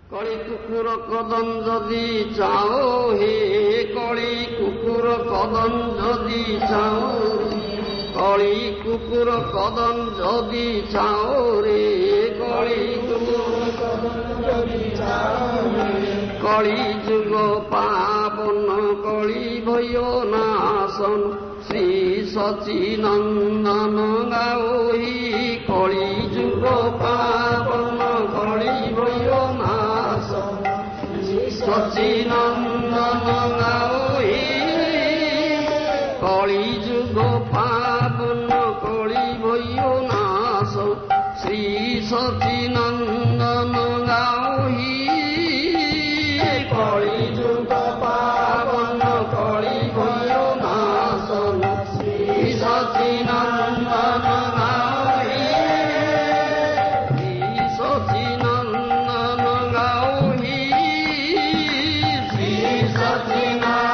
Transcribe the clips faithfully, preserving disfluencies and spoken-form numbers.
କଳି କୁକୁର କଦନ ଯଦି ଚାଓ ହେ କଳି କୁକୁର କଦନ ଯଦି ଚାଓ କଳି କୁକୁର କଦନ ଯଦି ଚାଓ ରେ କଳି କୁକୁର କଦନ ଯଦି ଚାଓ କଳି ଯୁଗ ପାବନ କଳି ଭୟ ନାଶନ ଶ୍ରୀ ସଚିନନ୍ଦନ ଗାଓହି କଳି ଯୁଗ ପାବନ କଳି ଭୟ ନାଶନ ସଚିନନ୍ଦନ ଗାଓହି କଳି ଯୁଗ ପାବନ କଳି ଭୟ ନାଶ ଶ୍ରୀ ସଚିନନ୍ଦନ ଗାଓହି କଳି ଯୁଗ ପାବନ କଳି ଭୟ ନାଶନ ଶ୍ରୀ ସଚିନନ୍ଦନ ଗାଓହି ଶ୍ରୀ ସଚିନନ୍ଦନ ଗାଓହି ଶ୍ରୀ ସଚିନନ୍ଦନ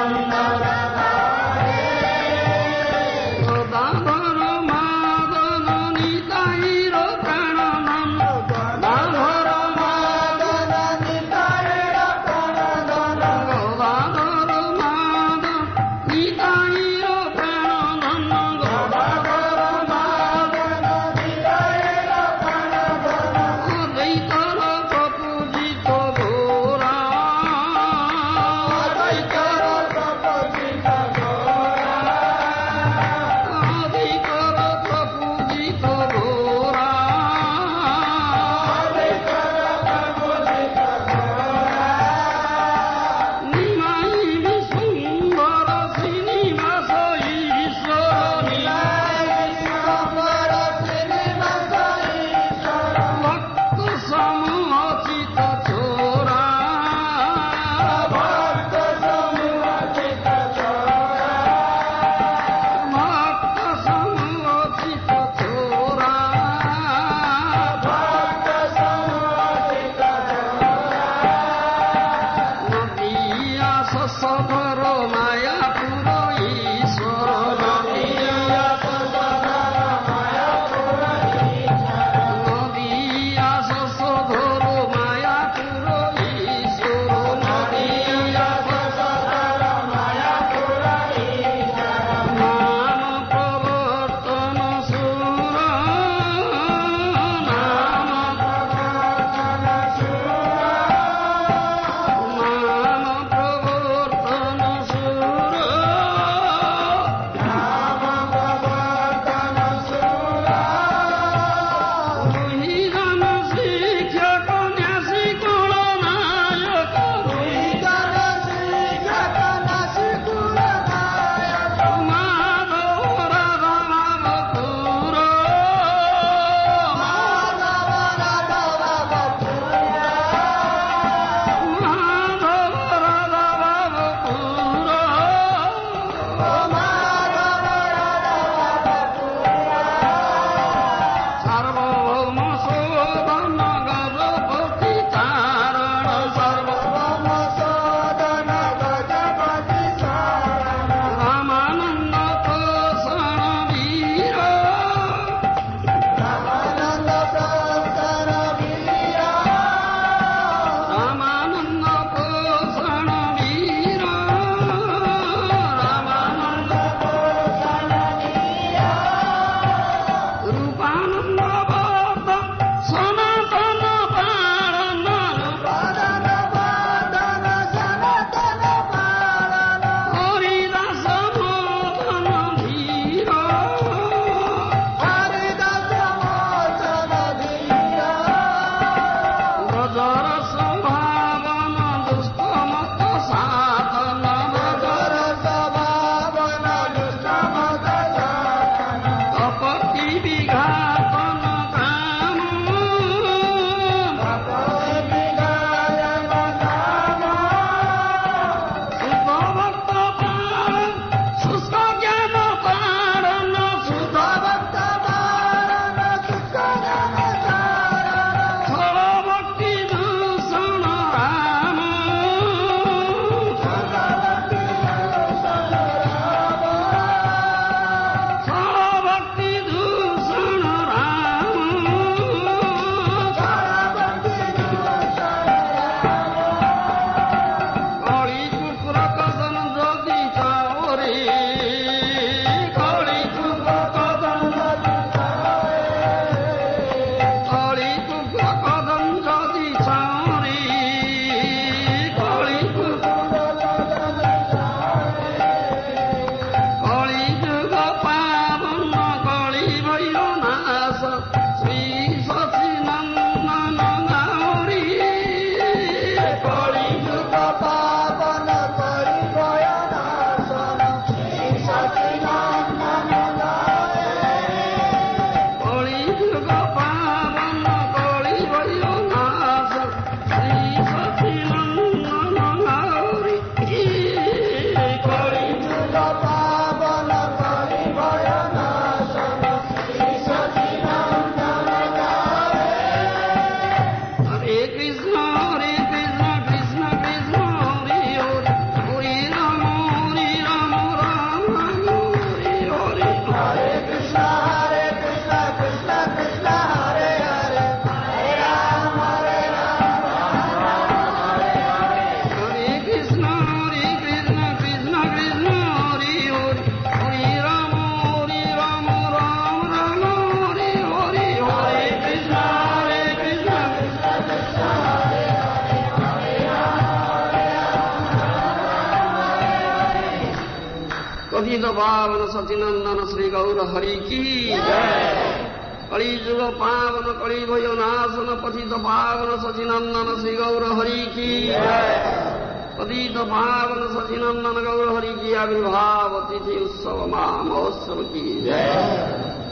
पतित पावन सचिनंदन श्री गौर हरि की जय। कली जुग पावन कली भयो नाशन पतित पावन सचिनंदन श्री गौर हरि की जय। पतित पावन सचिनंदन गौर हरि की आविर्भाव तिथि उत्सव महोत्सव की जय।